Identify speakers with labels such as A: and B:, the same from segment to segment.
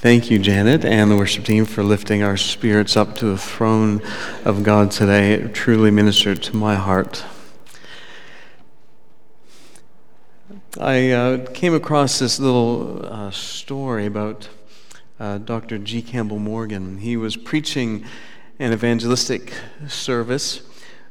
A: Thank you, Janet, and the worship team for lifting our spirits up to the throne of God today. It truly ministered to my heart. I came across this little story about Dr. G. Campbell Morgan. He was preaching an evangelistic service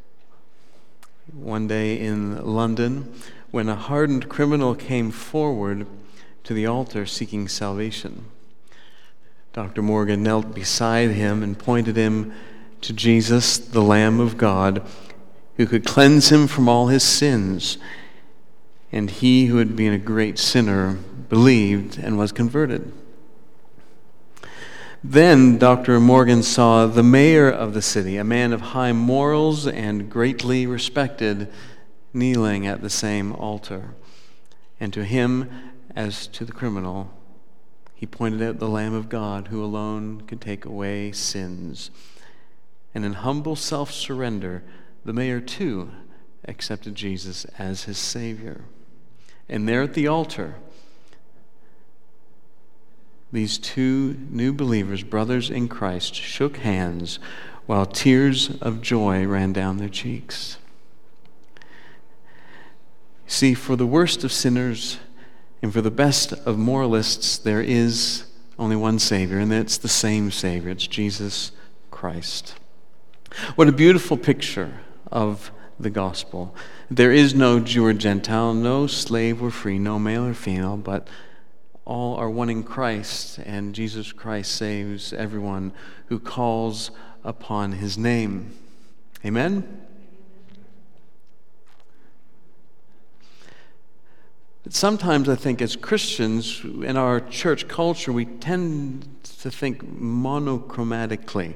A: one day in London when a hardened criminal came forward to the altar seeking salvation. Dr. Morgan knelt beside him and pointed him to Jesus, the Lamb of God, who could cleanse him from all his sins. And he who had been a great sinner believed and was converted. Then Dr. Morgan saw the mayor of the city, a man of high morals and greatly respected, kneeling at the same altar. And to him, as to the criminal, he pointed out the Lamb of God who alone could take away sins. And in humble self-surrender, the mayor too accepted Jesus as his Savior. And there at the altar, these two new believers, brothers in Christ, shook hands while tears of joy ran down their cheeks. See, for the worst of sinners and for the best of moralists, there is only one Savior, and it's the same Savior. It's Jesus Christ. What a beautiful picture of the gospel. There is no Jew or Gentile, no slave or free, no male or female, but all are one in Christ, and Jesus Christ saves everyone who calls upon his name. Amen? But sometimes I think as Christians in our church culture, we tend to think monochromatically.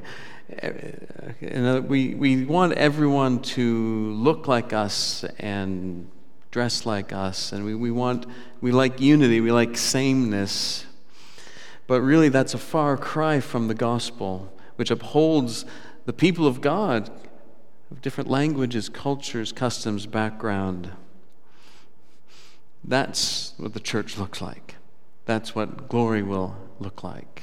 A: We want everyone to look like us and dress like us, and we like unity, we like sameness. But really that's a far cry from the gospel, which upholds the people of God of different languages, cultures, customs, background. That's what the church looks like. That's what glory will look like.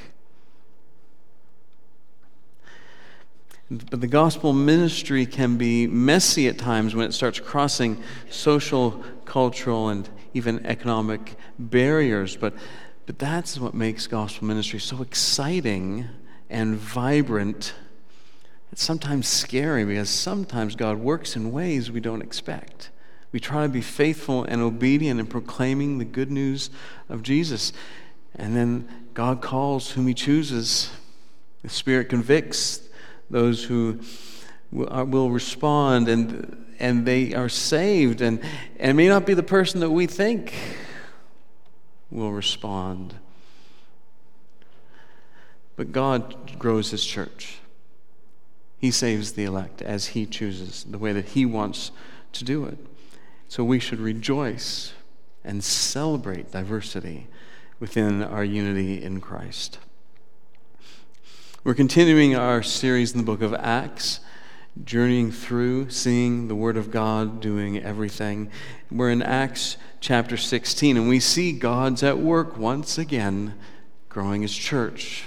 A: But the gospel ministry can be messy at times when it starts crossing social, cultural, and even economic barriers. But that's what makes gospel ministry so exciting and vibrant. It's sometimes scary because sometimes God works in ways we don't expect. We try to be faithful and obedient in proclaiming the good news of Jesus. And then God calls whom he chooses. The Spirit convicts those who will respond, and they are saved. And it may not be the person that we think will respond. But God grows his church. He saves the elect as he chooses, the way that he wants to do it. So we should rejoice and celebrate diversity within our unity in Christ. We're continuing our series in the book of Acts, journeying through, seeing the Word of God, doing everything. We're in Acts chapter 16, and we see God's at work once again, growing his church.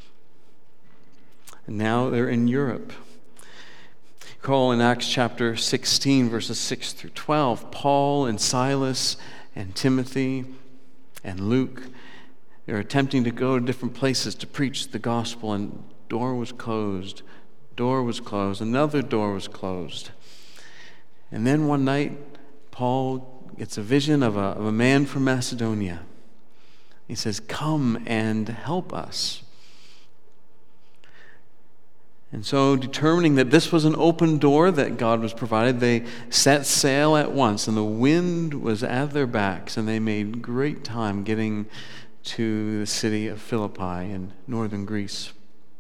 A: And now they're in Europe. Recall in Acts chapter 16, verses 6 through 12, Paul and Silas and Timothy and Luke, they're attempting to go to different places to preach the gospel, and door was closed, another door was closed. And then one night, Paul gets a vision of a man from Macedonia. He says, "Come and help us." And so, determining that this was an open door that God was provided, they set sail at once, and the wind was at their backs, and they made great time getting to the city of Philippi in northern Greece.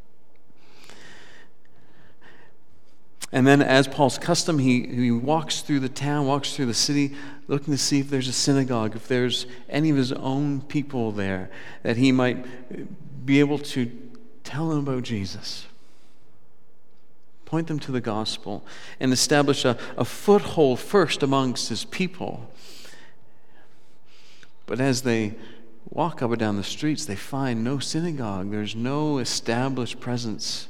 A: And then, as Paul's custom, he walks through the town, walks through the city, looking to see if there's a synagogue, if there's any of his own people there, that he might be able to tell them about Jesus. Point them to the gospel and establish a foothold first amongst his people. But as they walk up and down the streets, they find no synagogue. There's no established presence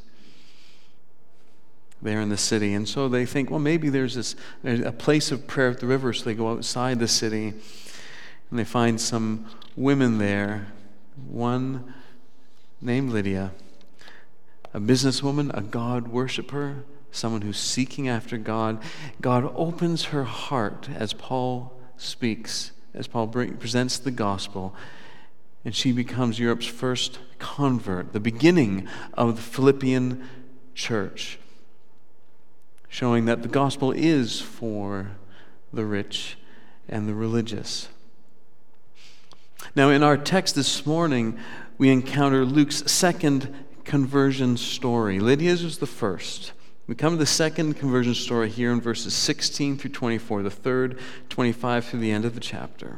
A: there in the city. And so they think, well, maybe there's a place of prayer at the river. So they go outside the city and they find some women there. One named Lydia, a businesswoman, a God worshiper, someone who's seeking after God. God opens her heart as Paul speaks, as Paul presents the gospel, and she becomes Europe's first convert, the beginning of the Philippian church, showing that the gospel is for the rich and the religious. Now, in our text this morning, we encounter Luke's second conversion story. Lydia's was the first. We come to the second conversion story here in verses 16 through 24, the third, 25 through the end of the chapter.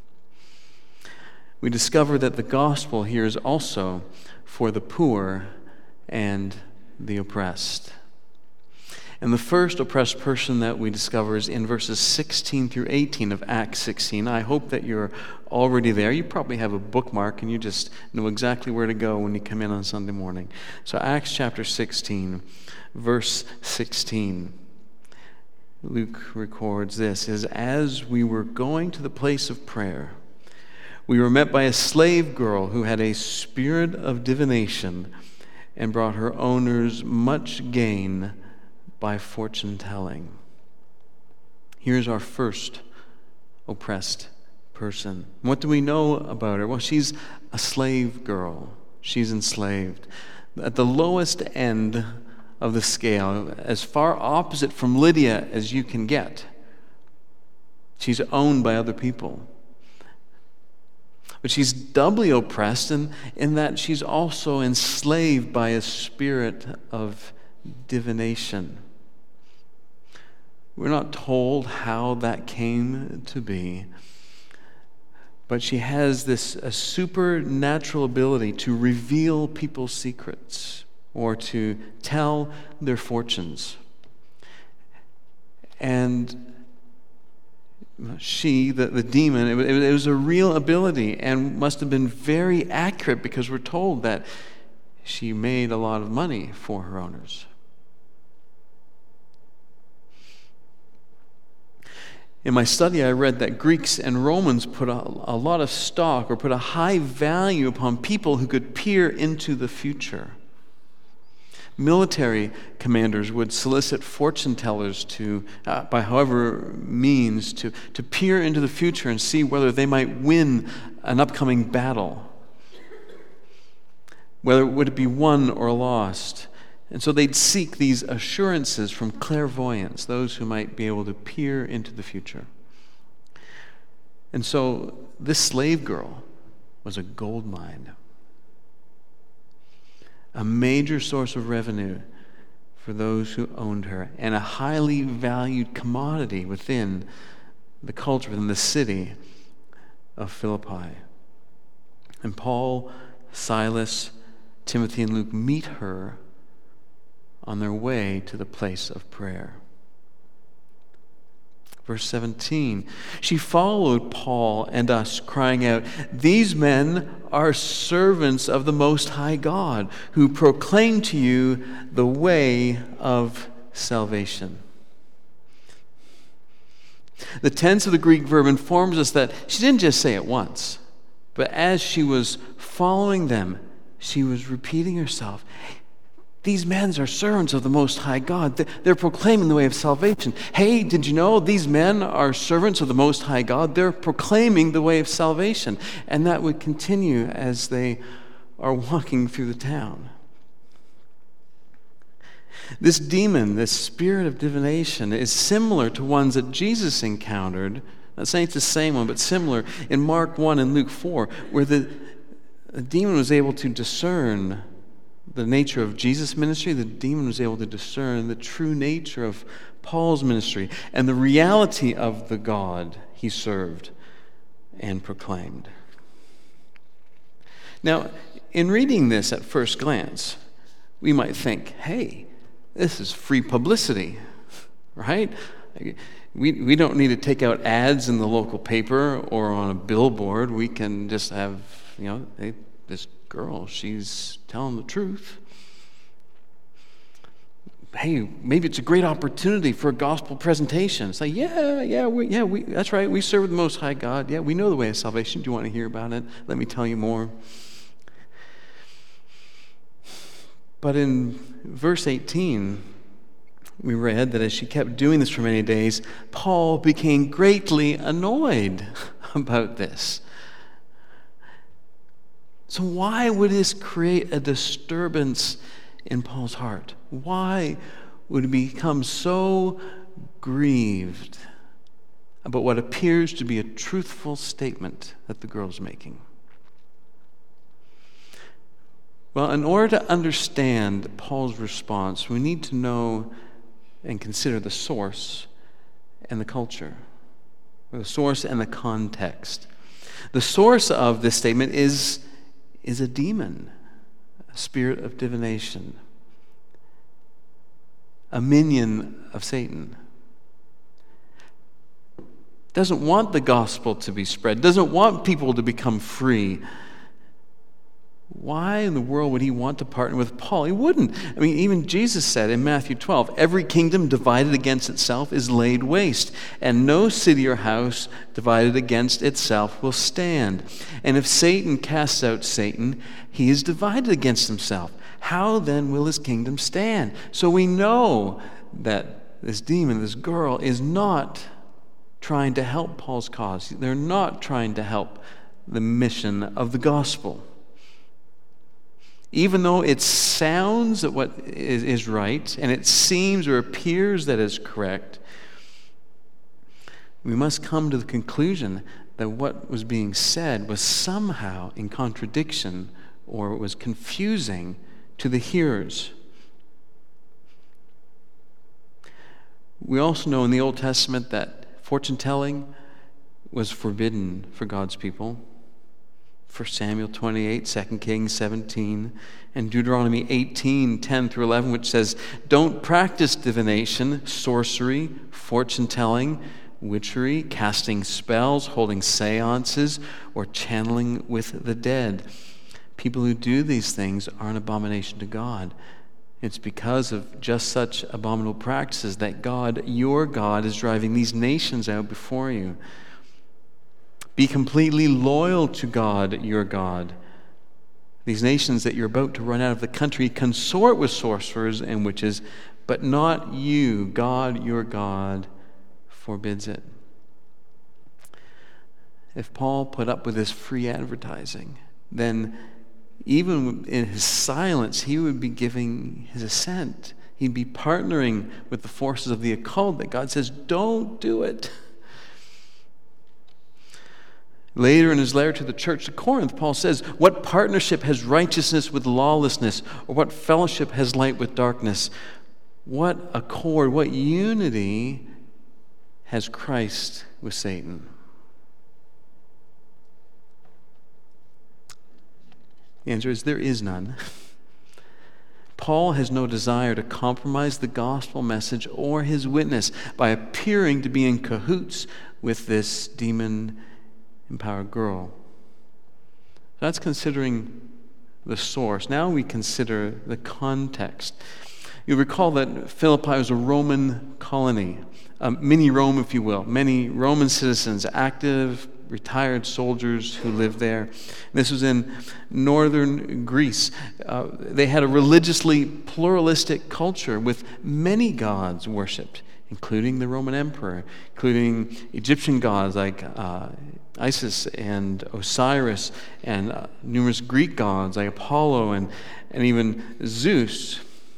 A: We discover that the gospel here is also for the poor and the oppressed. And the first oppressed person that we discover is in verses 16 through 18 of Acts 16. I hope that you're already there. You probably have a bookmark and you just know exactly where to go when you come in on Sunday morning. So Acts chapter 16, verse 16. Luke records this, as we were going to the place of prayer, we were met by a slave girl who had a spirit of divination and brought her owners much gain by fortune telling. Here's our first oppressed person. What do we know about her? Well, she's a slave girl. She's enslaved. At the lowest end of the scale, as far opposite from Lydia as you can get. She's owned by other people. But she's doubly oppressed in that she's also enslaved by a spirit of divination. We're not told how that came to be, but she has this supernatural ability to reveal people's secrets or to tell their fortunes. And she, the demon, it was a real ability and must have been very accurate, because we're told that she made a lot of money for her owners. In my study, I read that Greeks and Romans put a lot of stock, or put a high value upon people who could peer into the future. Military commanders would solicit fortune tellers to, by however means, to peer into the future and see whether they might win an upcoming battle, whether would it be won or lost. And so they'd seek these assurances from clairvoyants, those who might be able to peer into the future. And so this slave girl was a gold mine, a major source of revenue for those who owned her, and a highly valued commodity within the culture, within the city of Philippi. And Paul, Silas, Timothy, and Luke meet her on their way to the place of prayer. Verse 17, she followed Paul and us, crying out, "These men are servants of the Most High God, who proclaim to you the way of salvation." The tense of the Greek verb informs us that she didn't just say it once, but as she was following them, she was repeating herself. These men are servants of the Most High God. They're proclaiming the way of salvation. Hey, did you know these men are servants of the Most High God? They're proclaiming the way of salvation. And that would continue as they are walking through the town. This demon, this spirit of divination, is similar to ones that Jesus encountered. Not saying it's the same one, but similar in Mark 1 and Luke 4, where the demon was able to discern the nature of Jesus' ministry. The demon was able to discern the true nature of Paul's ministry and the reality of the God he served and proclaimed. Now, in reading this at first glance, we might think, hey, this is free publicity, right? We don't need to take out ads in the local paper or on a billboard. We can just have, hey, this girl, she's telling the truth. Hey, maybe it's a great opportunity for a gospel presentation. Say, that's right. We serve the Most High God. Yeah, we know the way of salvation. Do you want to hear about it? Let me tell you more. But in verse 18, we read that as she kept doing this for many days, Paul became greatly annoyed about this. So why would this create a disturbance in Paul's heart? Why would he become so grieved about what appears to be a truthful statement that the girl's making? Well, in order to understand Paul's response, we need to know and consider the source and the culture, or the source and the context. The source of this statement is a demon, a spirit of divination, a minion of Satan. Doesn't want the gospel to be spread, doesn't want people to become free. Why in the world would he want to partner with Paul? He wouldn't. I mean, even Jesus said in Matthew 12, every kingdom divided against itself is laid waste, and no city or house divided against itself will stand. And if Satan casts out Satan, he is divided against himself. How then will his kingdom stand? So we know that this demon, this girl, is not trying to help Paul's cause. They're not trying to help the mission of the gospel. Even though it sounds that what is right, and it seems or appears that is correct, we must come to the conclusion that what was being said was somehow in contradiction or it was confusing to the hearers. We also know in the Old Testament that fortune-telling was forbidden for God's people. 1 Samuel 28, 2 Kings 17, and Deuteronomy 18, 10 through 11, which says, don't practice divination, sorcery, fortune-telling, witchery, casting spells, holding seances, or channeling with the dead. People who do these things are an abomination to God. It's because of just such abominable practices that God, your God, is driving these nations out before you. Be completely loyal to God, your God. These nations that you're about to run out of the country consort with sorcerers and witches, but not you. God, your God, forbids it. If Paul put up with this free advertising, then even in his silence, he would be giving his assent. He'd be partnering with the forces of the occult that God says, don't do it. Later in his letter to the church of Corinth, Paul says, what partnership has righteousness with lawlessness? Or what fellowship has light with darkness? What accord, what unity has Christ with Satan? The answer is there is none. Paul has no desire to compromise the gospel message or his witness by appearing to be in cahoots with this demon-empowered girl. That's considering the source. Now we consider the context. You'll recall that Philippi was a Roman colony, a mini Rome, if you will. Many Roman citizens, active, retired soldiers who lived there. And this was in northern Greece. They had a religiously pluralistic culture with many gods worshipped, including the Roman emperor, including Egyptian gods like Isis and Osiris, and numerous Greek gods like Apollo and even Zeus.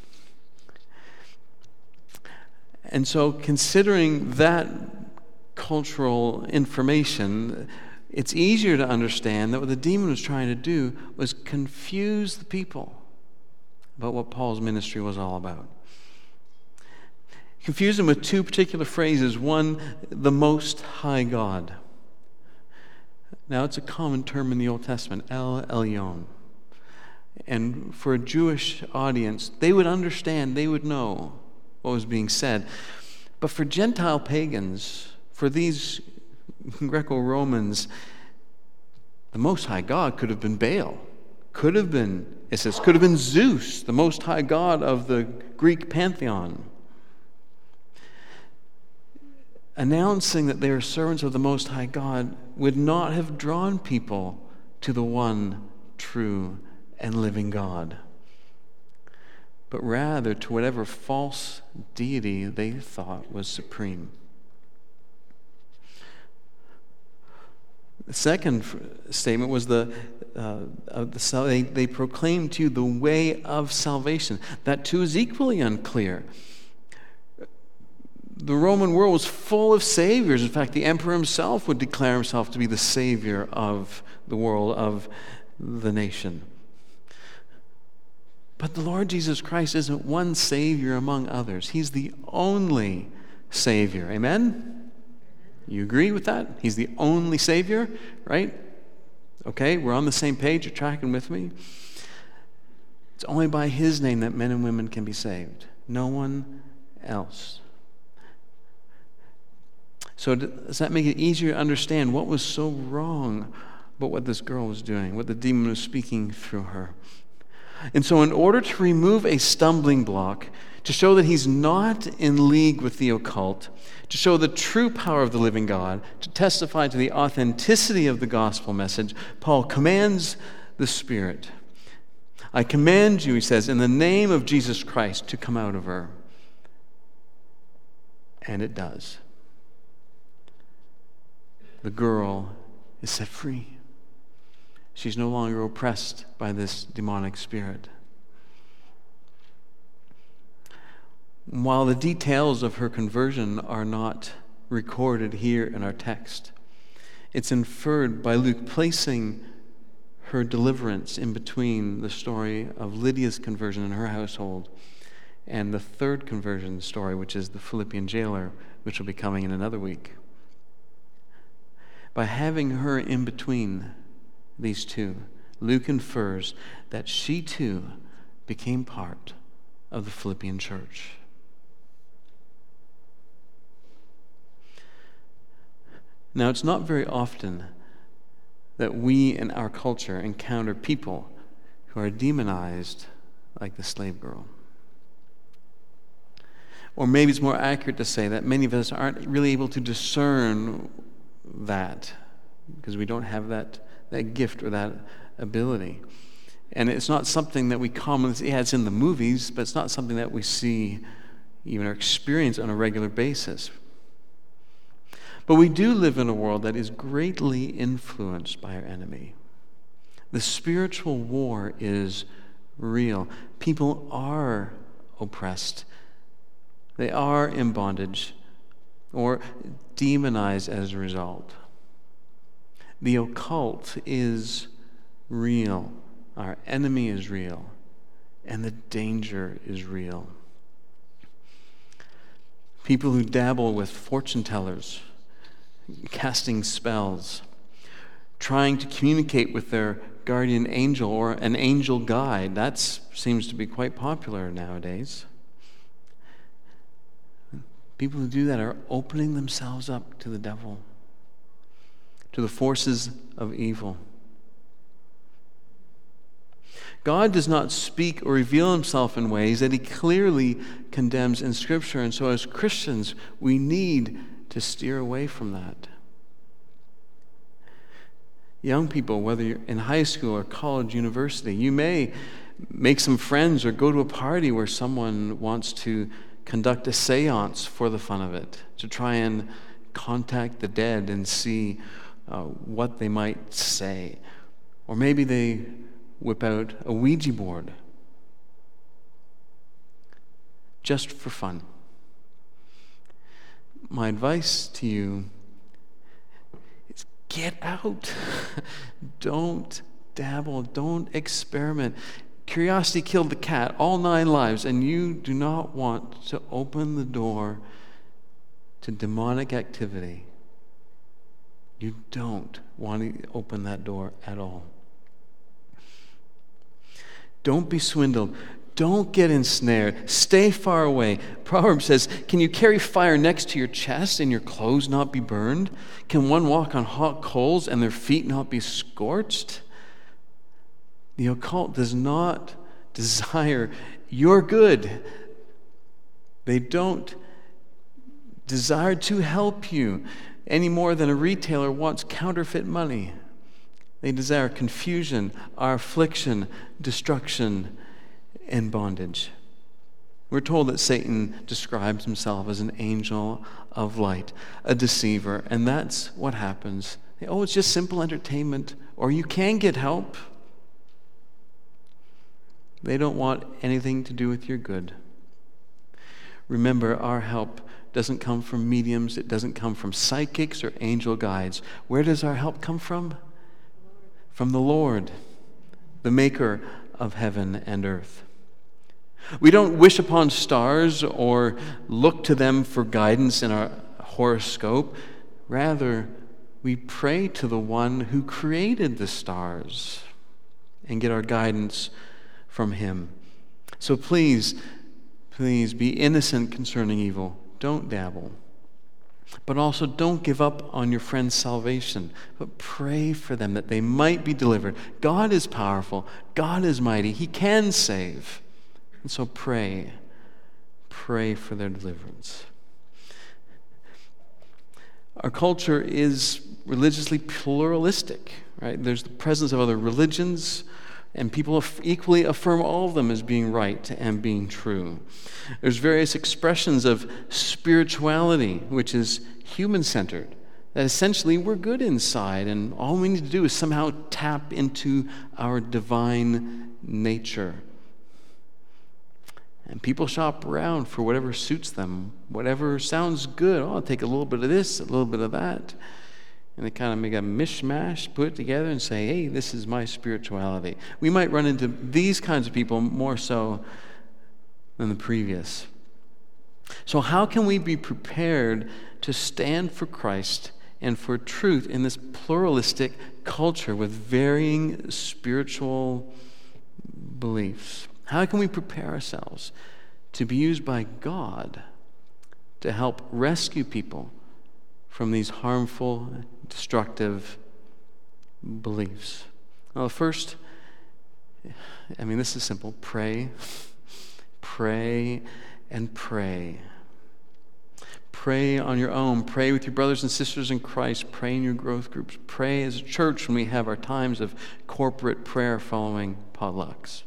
A: And so considering that cultural information, it's easier to understand that what the demon was trying to do was confuse the people about what Paul's ministry was all about. Confuse them with two particular phrases. One, the Most High God. Now, it's a common term in the Old Testament, El Elyon. And for a Jewish audience, they would understand, they would know what was being said. But for Gentile pagans, for these Greco-Romans, the Most High God could have been Baal, could have been Isis, could have been Zeus, the Most High God of the Greek pantheon. Announcing that they are servants of the Most High God would not have drawn people to the one true and living God, but rather to whatever false deity they thought was supreme. The second statement was they proclaimed to you the way of salvation. That too is equally unclear. The Roman world was full of saviors. In fact, the emperor himself would declare himself to be the savior of the world, of the nation. But the Lord Jesus Christ isn't one savior among others. He's the only savior. Amen? You agree with that? He's the only savior, right? Okay, we're on the same page. You're tracking with me? It's only by his name that men and women can be saved. No one else. So does that make it easier to understand what was so wrong about what this girl was doing, what the demon was speaking through her? And so in order to remove a stumbling block, to show that he's not in league with the occult, to show the true power of the living God, to testify to the authenticity of the gospel message, Paul commands the Spirit. I command you, he says, in the name of Jesus Christ, to come out of her. And it does. The girl is set free. She's no longer oppressed by this demonic spirit. While the details of her conversion are not recorded here in our text, it's inferred by Luke placing her deliverance in between the story of Lydia's conversion in her household and the third conversion story, which is the Philippian jailer, which will be coming in another week. By having her in between these two, Luke infers that she too became part of the Philippian church. Now, it's not very often that we in our culture encounter people who are demonized like the slave girl. Or maybe it's more accurate to say that many of us aren't really able to discern that because we don't have that gift or that ability. And it's not something that we commonly see. Yeah, it's in the movies, but it's not something that we see even or experience on a regular basis. But we do live in a world that is greatly influenced by our enemy. The spiritual war is real. People are oppressed. They are in bondage or demonized as a result. The occult is real. Our enemy is real. And the danger is real. People who dabble with fortune tellers, casting spells, trying to communicate with their guardian angel or an angel guide, that seems to be quite popular nowadays. People who do that are opening themselves up to the devil, to the forces of evil. God does not speak or reveal himself in ways that he clearly condemns in Scripture. And so as Christians, we need to steer away from that. Young people, whether you're in high school or college, university, you may make some friends or go to a party where someone wants to conduct a seance for the fun of it, to try and contact the dead and see what they might say. Or maybe they whip out a Ouija board just for fun. My advice to you is get out. Don't dabble. Don't experiment. Curiosity killed the cat, all 9 lives, and you do not want to open the door to demonic activity. You don't want to open that door at all. Don't be swindled. Don't get ensnared. Stay far away. Proverbs says, can you carry fire next to your chest and your clothes not be burned? Can one walk on hot coals and their feet not be scorched? The occult does not desire your good. They don't desire to help you any more than a retailer wants counterfeit money. They desire confusion, our affliction, destruction, and bondage. We're told that Satan describes himself as an angel of light, a deceiver, and that's what happens. Oh, it's just simple entertainment, or you can get help. They don't want anything to do with your good. Remember, our help doesn't come from mediums. It doesn't come from psychics or angel guides. Where does our help come from? From the Lord, the maker of heaven and earth. We don't wish upon stars or look to them for guidance in our horoscope. Rather, we pray to the one who created the stars and get our guidance from him. So please be innocent concerning evil. Don't dabble. But also don't give up on your friend's salvation, but pray for them that they might be delivered. God is powerful. God is mighty. He can save. And so pray for their deliverance. Our culture is religiously pluralistic, right? There's the presence of other religions, and people equally affirm all of them as being right and being true. There's various expressions of spirituality, which is human-centered, that essentially we're good inside, and all we need to do is somehow tap into our divine nature. And people shop around for whatever suits them, whatever sounds good. Oh, I'll take a little bit of this, a little bit of that. And they kind of make a mishmash, put it together and say, hey, this is my spirituality. We might run into these kinds of people more so than the previous. So how can we be prepared to stand for Christ and for truth in this pluralistic culture with varying spiritual beliefs? How can we prepare ourselves to be used by God to help rescue people from these harmful, destructive beliefs? Well, first, this is simple. Pray, and pray. Pray on your own. Pray with your brothers and sisters in Christ. Pray in your growth groups. Pray as a church when we have our times of corporate prayer following potlucks.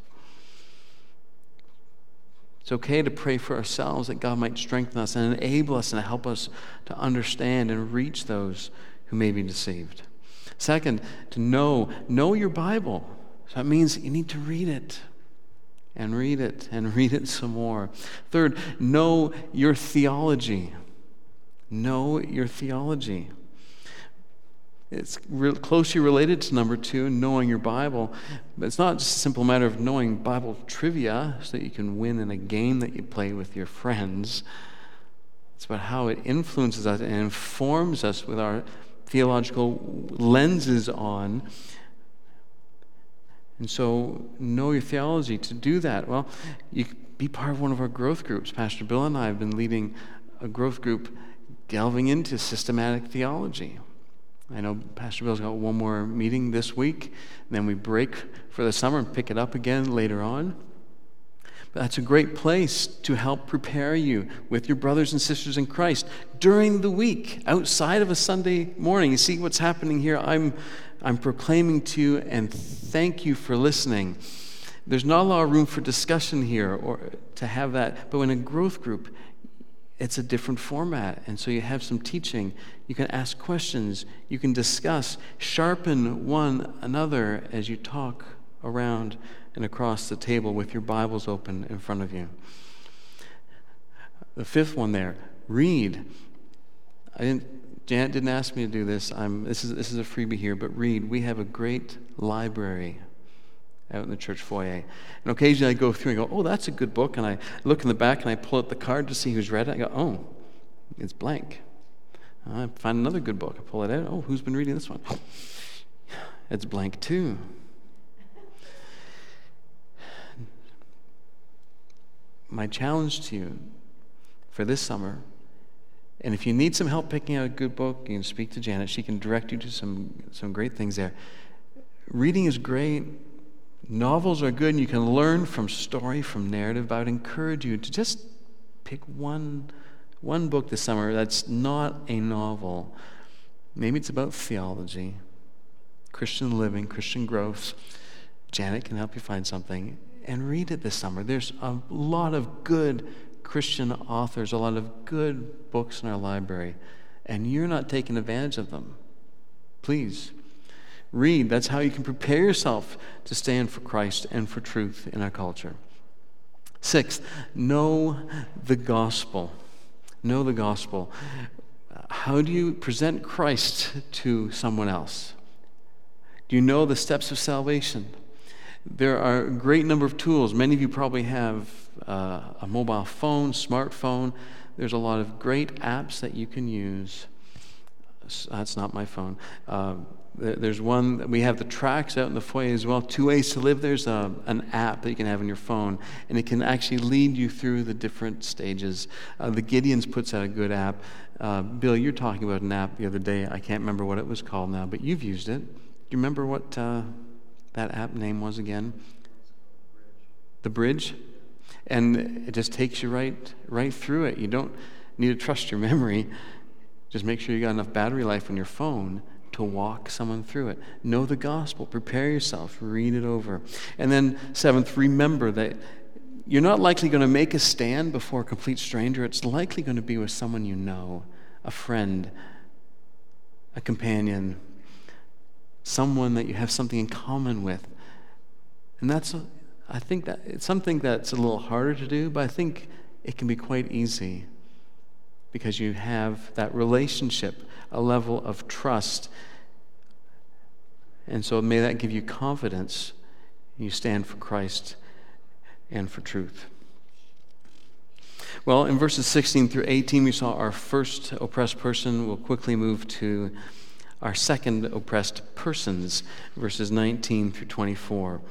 A: It's okay to pray for ourselves that God might strengthen us and enable us and help us to understand and reach those who may be deceived. Second, to know your Bible. So that means you need to read it and read it and read it some more. Third, know your theology. Know your theology. It's closely related to number 2, knowing your Bible. But it's not just a simple matter of knowing Bible trivia so that you can win in a game that you play with your friends. It's about how it influences us and informs us with our theological lenses on. And so, know your theology. To do that, well, you can be part of one of our growth groups. Pastor Bill and I have been leading a growth group delving into systematic theology. I know Pastor Bill's got one more meeting this week, and then we break for the summer and pick it up again later on. But that's a great place to help prepare you with your brothers and sisters in Christ during the week, outside of a Sunday morning. You see what's happening here? I'm proclaiming to you, and thank you for listening. There's not a lot of room for discussion here or to have that, but in a growth group, it's a different format, and so you have some teaching. You can ask questions. You can discuss, sharpen one another as you talk around and across the table with your Bibles open in front of you. The fifth one there, read. Janet didn't ask me to do this. This is a freebie here, but read. We have a great library out in the church foyer. And occasionally I go through and go, oh, that's a good book. And I look in the back and I pull out the card to see who's read it. I go, oh, it's blank. I find another good book. I pull it out. Oh, who's been reading this one? It's blank too. my challenge to you for this summer, and if you need some help picking out a good book, you can speak to Janet. She can direct you to some great things there. Reading is great. Novels are good, and you can learn from story, from narrative. But I would encourage you to just pick one book this summer that's not a novel. Maybe it's about theology, Christian living, Christian growth. Janet can help you find something, and read it this summer. There's a lot of good Christian authors, a lot of good books in our library, and you're not taking advantage of them. Please, read. That's how you can prepare yourself to stand for Christ and for truth in our culture. Sixth, know the gospel. Know the gospel. How do you present Christ to someone else? Do you know the steps of salvation? There are a great number of tools. Many of you probably have a mobile phone, smartphone. There's a lot of great apps that you can use. That's not my phone. There's one, we have the tracks out in the foyer as well. 2 Ways to Live. There's an app that you can have on your phone, and it can actually lead you through the different stages. The Gideons puts out a good app. Bill, you're talking about an app the other day. I can't remember what it was called now, but you've used it. Do you remember what that app name was again? The Bridge? And it just takes you right through it. You don't need to trust your memory. Just make sure you got enough battery life on your phone to walk someone through it. Know the gospel. Prepare yourself. Read it over. And then seventh, remember that you're not likely going to make a stand before a complete stranger. It's likely going to be with someone you know, a friend, a companion, someone that you have something in common with. And I think that it's something that's a little harder to do, but I think it can be quite easy because you have that relationship, a level of trust. And so may that give you confidence. You stand for Christ and for truth. Well, in verses 16 through 18, we saw our first oppressed person. We'll quickly move to our second oppressed persons, verses 19 through 24.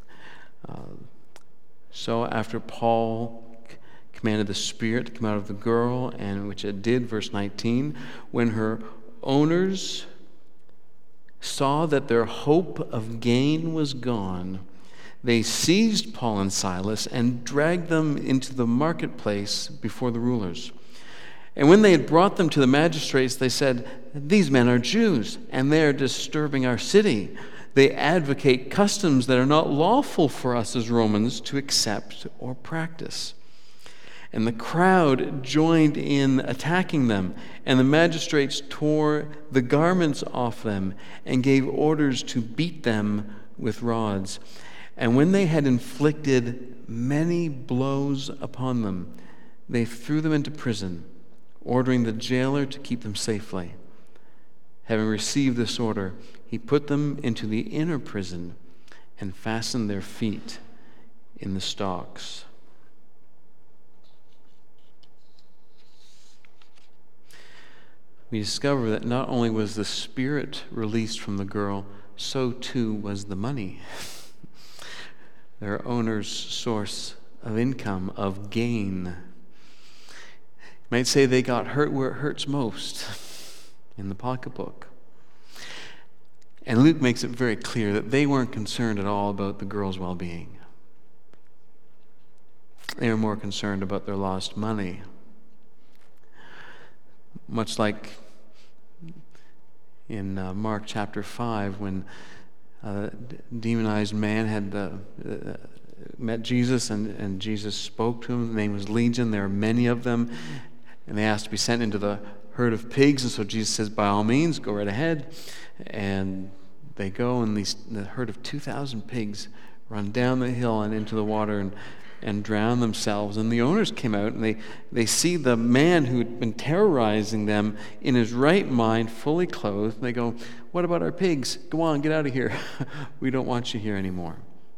A: So after Paul commanded the spirit to come out of the girl, and which it did, verse 19, when her owners saw that their hope of gain was gone, they seized Paul and Silas and dragged them into the marketplace before the rulers. And when they had brought them to the magistrates, they said, "These men are Jews, and they are disturbing our city. They advocate customs that are not lawful for us as Romans to accept or practice." And the crowd joined in attacking them, and the magistrates tore the garments off them and gave orders to beat them with rods. And when they had inflicted many blows upon them, they threw them into prison, ordering the jailer to keep them safely. Having received this order, he put them into the inner prison and fastened their feet in the stocks. We discover that not only was the spirit released from the girl, so too was the money. Their owner's source of income, of gain. You might say they got hurt where it hurts most, in the pocketbook. And Luke makes it very clear that they weren't concerned at all about the girl's well-being. They were more concerned about their lost money. Much like in Mark chapter 5, when a demonized man had met Jesus, and Jesus spoke to him. The name was Legion. There are many of them, and they asked to be sent into the herd of pigs. And so Jesus says, by all means, go right ahead. And they go, and the herd of 2,000 pigs run down the hill and into the water and drown themselves. And the owners came out, and they see the man who had been terrorizing them in his right mind, fully clothed. And they go, "What about our pigs? Go on, get out of here. We don't want you here anymore."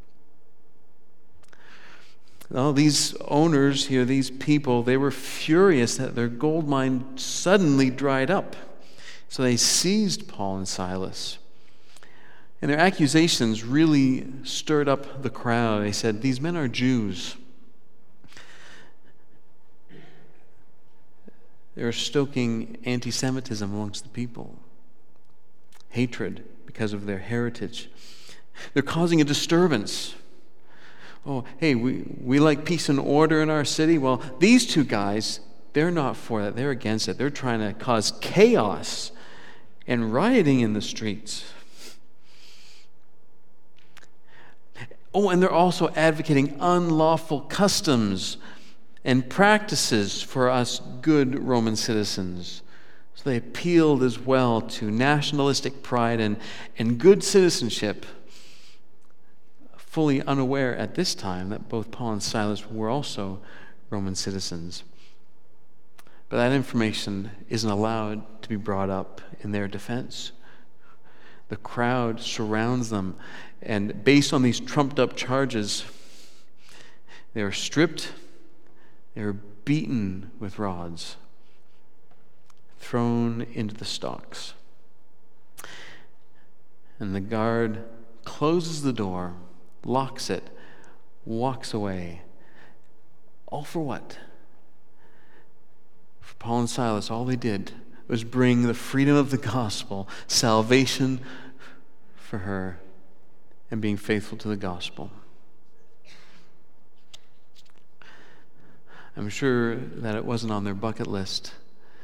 A: Well, these owners here, these people, they were furious that their gold mine suddenly dried up. So they seized Paul and Silas. And their accusations really stirred up the crowd. They said, "These men are Jews. They're stoking anti-Semitism amongst the people, hatred because of their heritage. They're causing a disturbance. Oh, hey, we like peace and order in our city. Well, these two guys, they're not for that. They're against it. They're trying to cause chaos and rioting in the streets. Oh, and they're also advocating unlawful customs and practices for us good Roman citizens. So they appealed as well to nationalistic pride and good citizenship, fully unaware at this time that both Paul and Silas were also Roman citizens. But that information isn't allowed to be brought up in their defense. The crowd surrounds them, and based on these trumped-up charges, they are stripped, they are beaten with rods, thrown into the stocks. And the guard closes the door, locks it, walks away. All for what? For Paul and Silas, all they did was bring the freedom of the gospel, salvation for her, and being faithful to the gospel. I'm sure that it wasn't on their bucket list,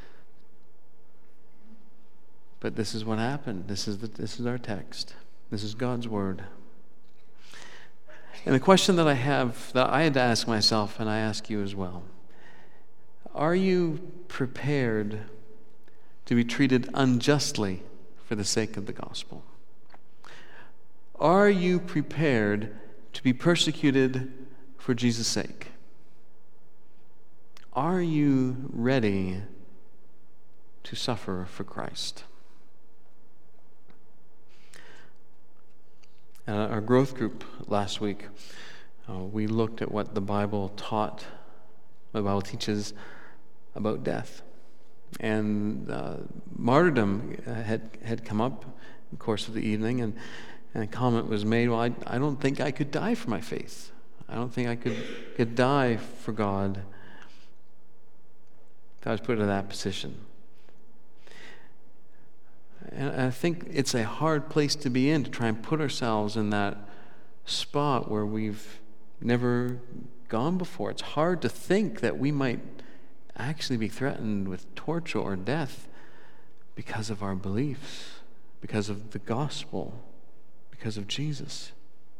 A: but this is what happened. This is our text. This is God's word. And the question that I have, that I had to ask myself, and I ask you as well, are you prepared to be treated unjustly for the sake of the gospel? Are you prepared to be persecuted for Jesus' sake? Are you ready to suffer for Christ? At our growth group last week, we looked at what the Bible taught, what the Bible teaches about death. And martyrdom had come up in the course of the evening, and a comment was made, well, I don't think I could die for my faith. I don't think I could die for God if I was put in that position. And I think it's a hard place to be in, to try and put ourselves in that spot where we've never gone before. It's hard to think that we might actually be threatened with torture or death because of our beliefs, because of the gospel, because of Jesus.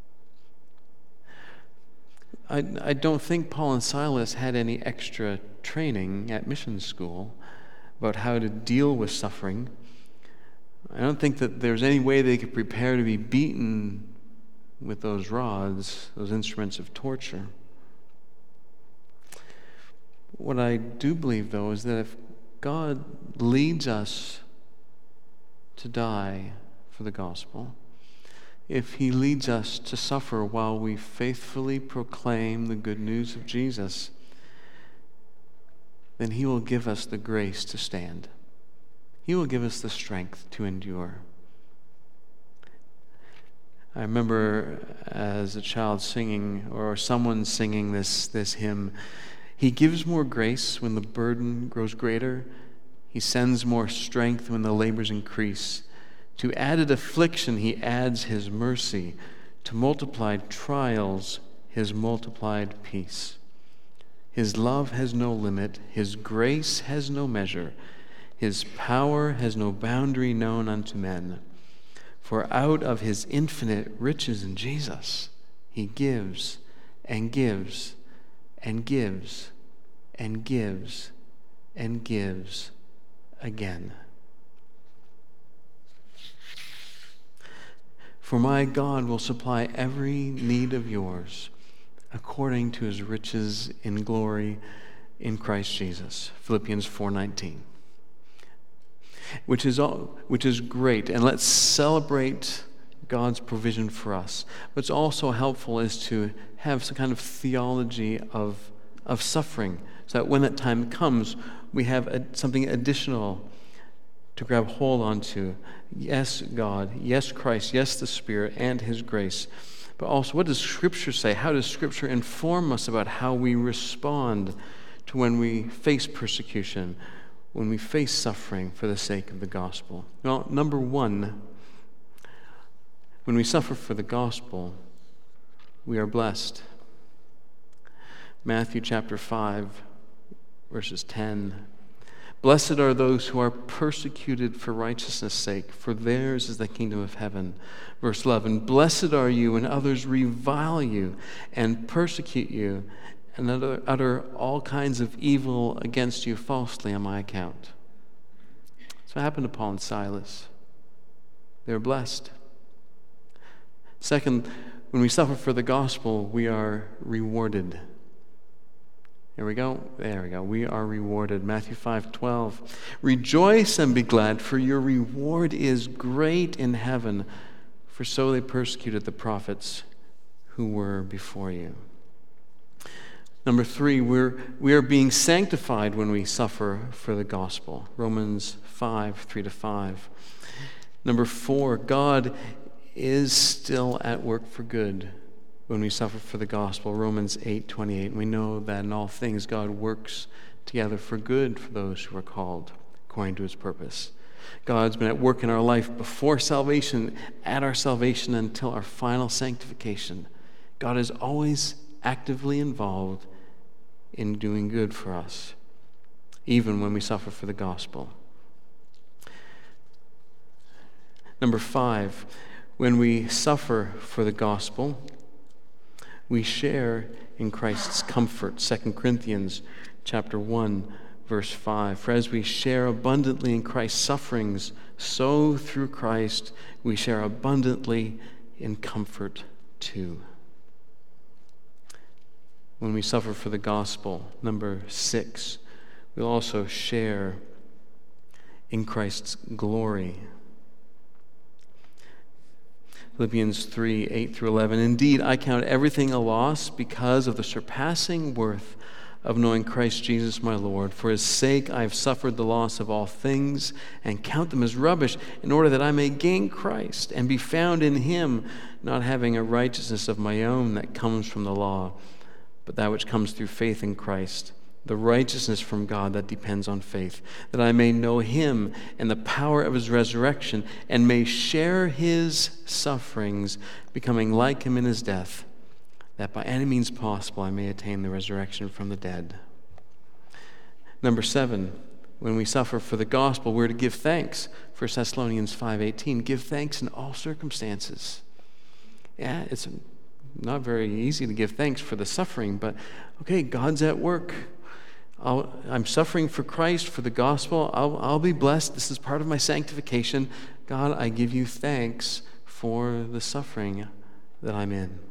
A: I don't think Paul and Silas had any extra training at mission school about how to deal with suffering. I don't think that there's any way they could prepare to be beaten with those rods, those instruments of torture. What I do believe, though, is that if God leads us to die for the gospel, if he leads us to suffer while we faithfully proclaim the good news of Jesus, then he will give us the grace to stand. He will give us the strength to endure. I remember as a child singing, or someone singing this hymn, he gives more grace when the burden grows greater. He sends more strength when the labors increase. To added affliction, he adds his mercy. To multiplied trials, his multiplied peace. His love has no limit. His grace has no measure. His power has no boundary known unto men. For out of his infinite riches in Jesus, he gives and gives and gives and gives and gives again. For my God will supply every need of yours according to his riches in glory in Christ Jesus. Philippians 4:19. Which is great, and let's celebrate God's provision for us. What's also helpful is to have some kind of theology of suffering, so that when that time comes, we have something additional to grab hold onto. Yes, God. Yes, Christ. Yes, the Spirit and his grace. But also, what does Scripture say? How does Scripture inform us about how we respond to when we face persecution, when we face suffering for the sake of the gospel? Well, number one, when we suffer for the gospel, we are blessed. Matthew chapter 5, verses 10. Blessed are those who are persecuted for righteousness' sake, for theirs is the kingdom of heaven. Verse 11, blessed are you when others revile you and persecute you and utter all kinds of evil against you falsely on my account. So what happened to Paul and Silas? They were blessed. Second, when we suffer for the gospel, we are rewarded. There we go. We are rewarded. Matthew 5:12. Rejoice and be glad, for your reward is great in heaven, for so they persecuted the prophets who were before you. Number three, we are being sanctified when we suffer for the gospel. Romans 5:3-5. Number four, God is still at work for good when we suffer for the gospel. Romans 8:28. We know that in all things God works together for good for those who are called according to his purpose. God's been at work in our life before salvation, at our salvation, until our final sanctification. God is always actively involved in doing good for us, even when we suffer for the gospel. Number five, when we suffer for the gospel, we share in Christ's comfort. 2 Corinthians chapter 1, verse 5. For as we share abundantly in Christ's sufferings, so through Christ we share abundantly in comfort too. When we suffer for the gospel, number six, we'll also share in Christ's glory. Philippians 3:8-11. Indeed, I count everything a loss because of the surpassing worth of knowing Christ Jesus my Lord. For his sake I have suffered the loss of all things and count them as rubbish, in order that I may gain Christ and be found in him, not having a righteousness of my own that comes from the law, but that which comes through faith in Christ, the righteousness from God that depends on faith, that I may know him and the power of his resurrection, and may share his sufferings, becoming like him in his death, that by any means possible I may attain the resurrection from the dead. Number seven, when we suffer for the gospel, we're to give thanks. 1 Thessalonians 5:18, give thanks in all circumstances. Yeah, it's not very easy to give thanks for the suffering, but okay, God's at work. I'm suffering for Christ, for the gospel. I'll be blessed. This is part of my sanctification. God, I give you thanks for the suffering that I'm in.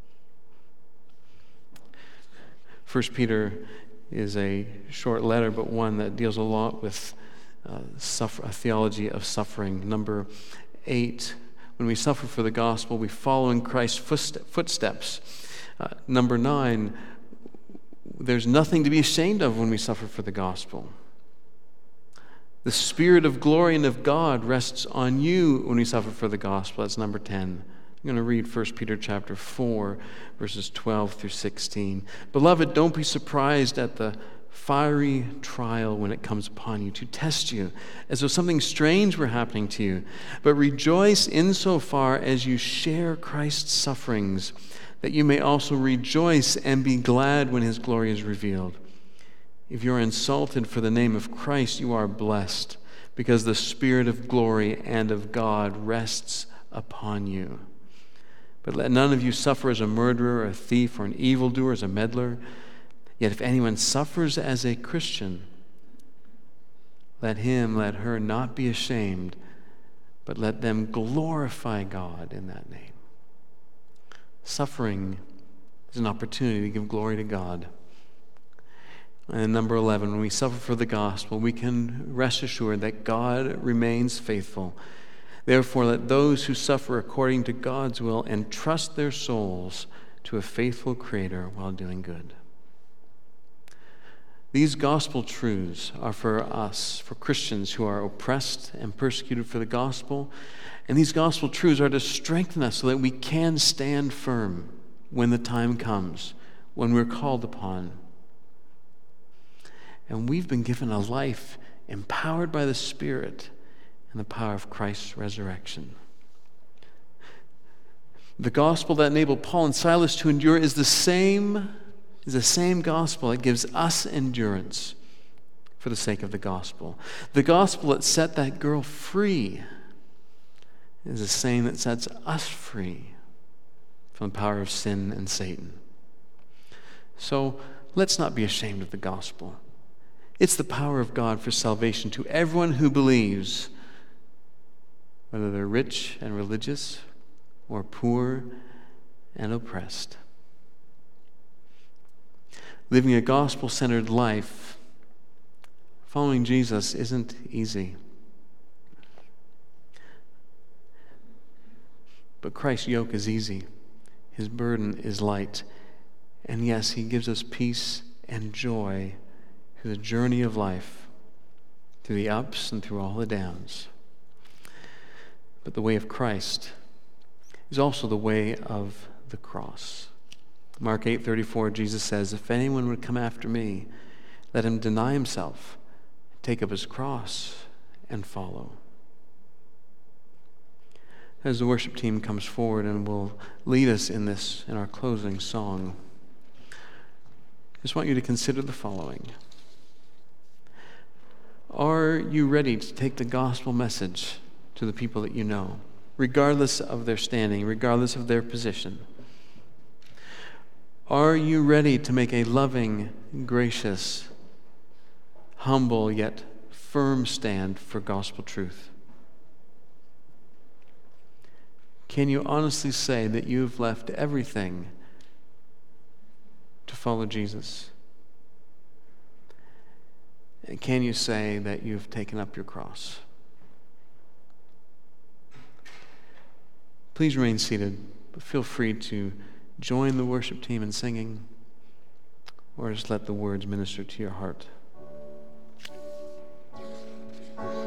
A: 1 Peter is a short letter, but one that deals a lot with a theology of suffering. Number 8, when we suffer for the gospel, we follow in Christ's footsteps. Number 9, there's nothing to be ashamed of when we suffer for the gospel. The Spirit of glory and of God rests on you when we suffer for the gospel. That's number 10. I'm going to read 1 Peter chapter 4, verses 12-16. Beloved, don't be surprised at the fiery trial when it comes upon you to test you, as though something strange were happening to you. But rejoice insofar as you share Christ's sufferings, that you may also rejoice and be glad when his glory is revealed. If you are insulted for the name of Christ, you are blessed, because the Spirit of glory and of God rests upon you. But let none of you suffer as a murderer, a thief, or an evildoer, as a meddler. Yet if anyone suffers as a Christian, let her not be ashamed, but let them glorify God in that name. Suffering is an opportunity to give glory to God. And number 11, when we suffer for the gospel, we can rest assured that God remains faithful. Therefore, let those who suffer according to God's will entrust their souls to a faithful Creator while doing good. These gospel truths are for us, for Christians who are oppressed and persecuted for the gospel. And these gospel truths are to strengthen us so that we can stand firm when the time comes, when we're called upon. And we've been given a life empowered by the Spirit and the power of Christ's resurrection. The gospel that enabled Paul and Silas to endure is the same gospel that gives us endurance for the sake of the gospel. The gospel that set that girl free is the same that sets us free from the power of sin and Satan. So let's not be ashamed of the gospel. It's the power of God for salvation to everyone who believes, whether they're rich and religious or poor and oppressed. Living a gospel-centered life, following Jesus, isn't easy. But Christ's yoke is easy. His burden is light. And yes, he gives us peace and joy through the journey of life, through the ups and through all the downs. But the way of Christ is also the way of the cross. Mark 8:34, Jesus says, "If anyone would come after me, let him deny himself, take up his cross, and follow." As the worship team comes forward and will lead us in our closing song, I just want you to consider the following. Are you ready to take the gospel message to the people that you know, regardless of their standing, regardless of their position? Are you ready to make a loving, gracious, humble, yet firm stand for gospel truth? Can you honestly say that you've left everything to follow Jesus? And can you say that you've taken up your cross? Please remain seated, but feel free to join the worship team in singing, or just let the words minister to your heart.